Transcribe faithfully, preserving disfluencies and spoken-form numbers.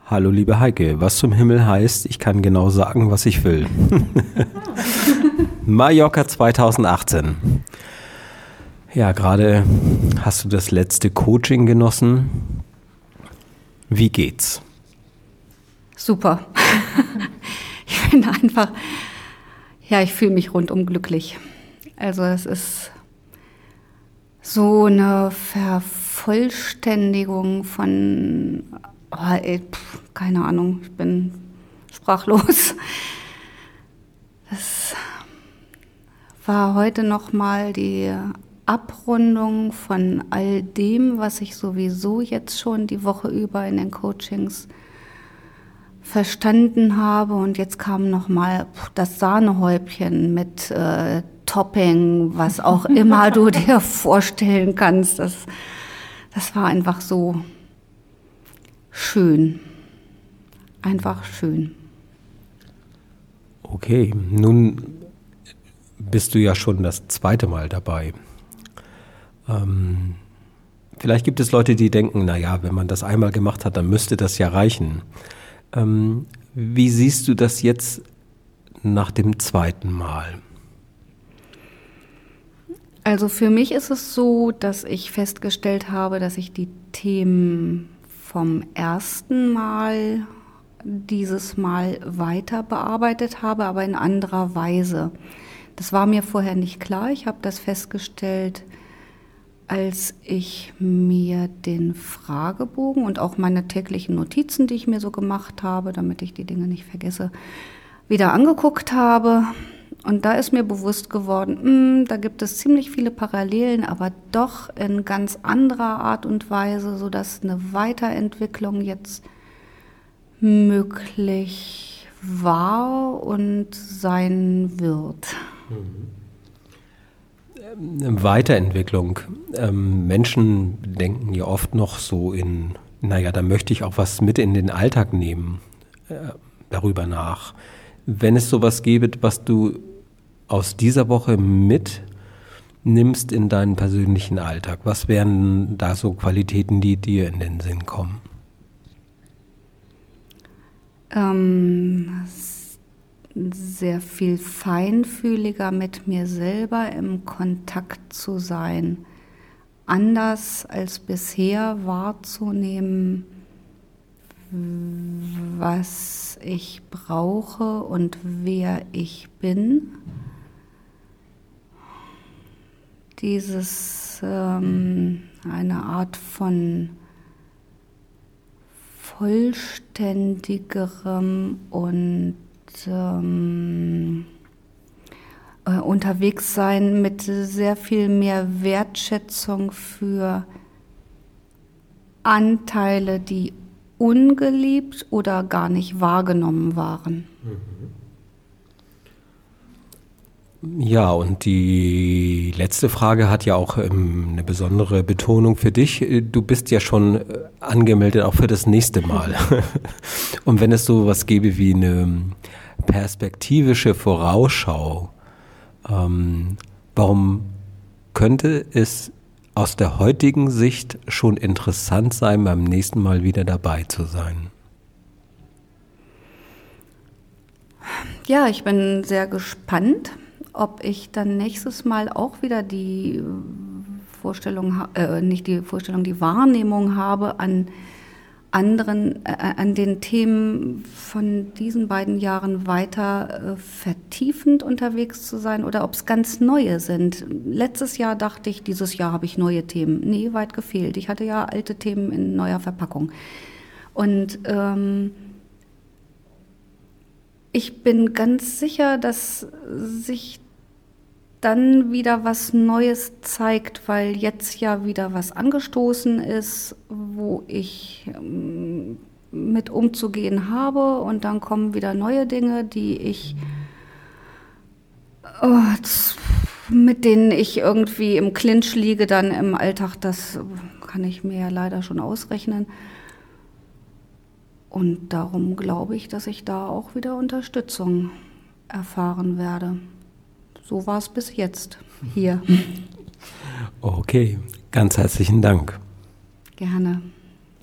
Hallo liebe Heike, was zum Himmel heißt, ich kann genau sagen, was ich will. Mallorca zweitausendachtzehn. Ja, gerade hast du das letzte Coaching genossen. Wie geht's? Super. Ich bin einfach, ja, ich fühle mich rundum glücklich. Also es ist so eine Vervollständigung von, oh, ey, pf, keine Ahnung, ich bin sprachlos. Es war heute nochmal die Abrundung von all dem, was ich sowieso jetzt schon die Woche über in den Coachings verstanden habe. Und jetzt kam nochmal das Sahnehäubchen mit äh, Topping, was auch immer du dir vorstellen kannst. Das, das war einfach so schön. Einfach schön. Okay, nun bist du ja schon das zweite Mal dabei. Ähm, vielleicht gibt es Leute, die denken, naja, wenn man das einmal gemacht hat, dann müsste das ja reichen. Ähm, wie siehst du das jetzt nach dem zweiten Mal? Also für mich ist es so, dass ich festgestellt habe, dass ich die Themen vom ersten Mal dieses Mal weiter bearbeitet habe, aber in anderer Weise. Das war mir vorher nicht klar. Ich habe das festgestellt, als ich mir den Fragebogen und auch meine täglichen Notizen, die ich mir so gemacht habe, damit ich die Dinge nicht vergesse, wieder angeguckt habe. Und da ist mir bewusst geworden, mh, da gibt es ziemlich viele Parallelen, aber doch in ganz anderer Art und Weise, sodass eine Weiterentwicklung jetzt möglich war und sein wird. Weiterentwicklung. Ähm, Menschen denken ja oft noch so in, naja, da möchte ich auch was mit in den Alltag nehmen, äh, darüber nach. Wenn es sowas gäbe, was du aus dieser Woche mitnimmst in deinen persönlichen Alltag, was wären da so Qualitäten, die dir in den Sinn kommen? Ähm, sehr viel feinfühliger mit mir selber im Kontakt zu sein, anders als bisher wahrzunehmen, was ich brauche und wer ich bin. Dieses ähm, eine Art von vollständigerem und ähm, äh, unterwegs sein mit sehr viel mehr Wertschätzung für Anteile, die ungeliebt oder gar nicht wahrgenommen waren. Ja, und die letzte Frage hat ja auch ähm, eine besondere Betonung für dich. Du bist ja schon äh, angemeldet auch für das nächste Mal. Und wenn es so was gäbe wie eine perspektivische Vorausschau, ähm, warum könnte es aus der heutigen Sicht schon interessant sein, beim nächsten Mal wieder dabei zu sein? Ja, ich bin sehr gespannt, ob ich dann nächstes Mal auch wieder die Vorstellung, äh, nicht die Vorstellung, die Wahrnehmung habe, an anderen, äh, an den Themen von diesen beiden Jahren weiter äh, vertiefend unterwegs zu sein oder ob es ganz neue sind. Letztes Jahr dachte ich, dieses Jahr habe ich neue Themen. Nee, weit gefehlt. Ich hatte ja alte Themen in neuer Verpackung. Und ähm, ich bin ganz sicher, dass sich dann wieder was Neues zeigt, weil jetzt ja wieder was angestoßen ist, wo ich ähm, mit umzugehen habe und dann kommen wieder neue Dinge, die ich oh, mit denen ich irgendwie im Clinch liege dann im Alltag, das kann ich mir ja leider schon ausrechnen. Und darum glaube ich, dass ich da auch wieder Unterstützung erfahren werde. So war es bis jetzt hier. Okay, ganz herzlichen Dank. Gerne.